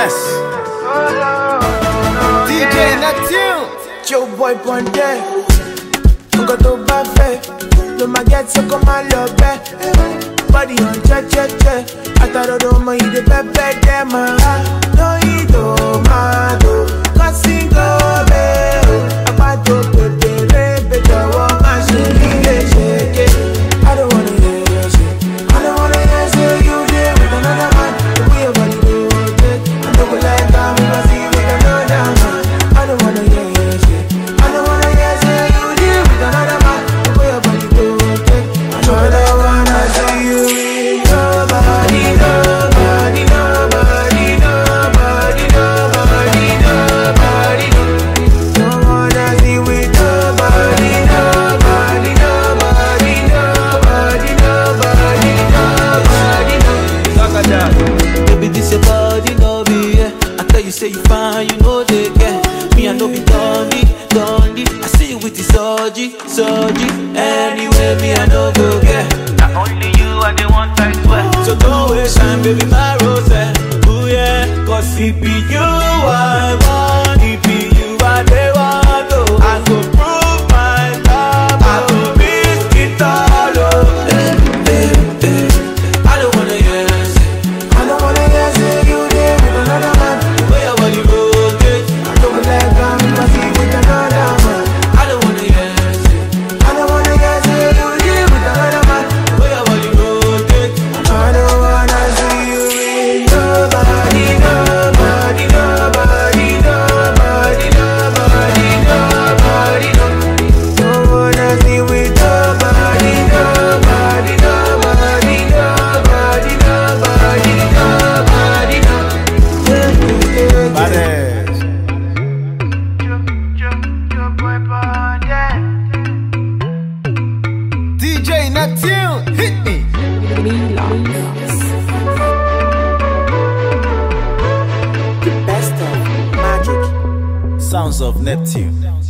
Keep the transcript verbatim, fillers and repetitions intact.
Yes. D J Neptune. Joe boy Ponte. Nko to ba fe. No ma get so come and love it. Body on che che che. Ataro do mo ide pepe dem ma. No ido ma do. Kasingo be. Apato pepe rebe jawo ma shiri le shake. I don't wanna hear you say. I don't wanna hear say you there with another man. The way your body do it. I don't like how we must see with another man. I don't wanna hear you say. I don't wanna hear say you there with another man. The way your body do it. I don't wanna see you with nobody, nobody, nobody, nobody, nobody, nobody. Don't wanna see with nobody, nobody, nobody, nobody, nobody, nobody. Baby, this your body, no be yeah. I tell you, say you fine, you know they get me. I know be dundee, dundee. I see you with the surgery, surgery. Anyway, me I know go get. Not only you, I the one I swear. So don't waste time, baby, my rose. Ooh yeah, cause it be you I want, it be you I they want. Oh, I go prove my love, I go risk it all. Oh, eh, eh, eh. I don't wanna hear say. I don't wanna hear say you there with another man. Where your body rotate, I don't like how we must see with another man. I don't wanna hear say. I don't wanna hear say you there with another man. Where your body rotate, I don't wanna see you with nobody, nobody, nobody, nobody, nobody, nobody. Don't wanna see with nobody, nobody, nobody, nobody, nobody, nobody. Badass. D J Neptune. Hit me. The best of magic. Sounds of Neptune.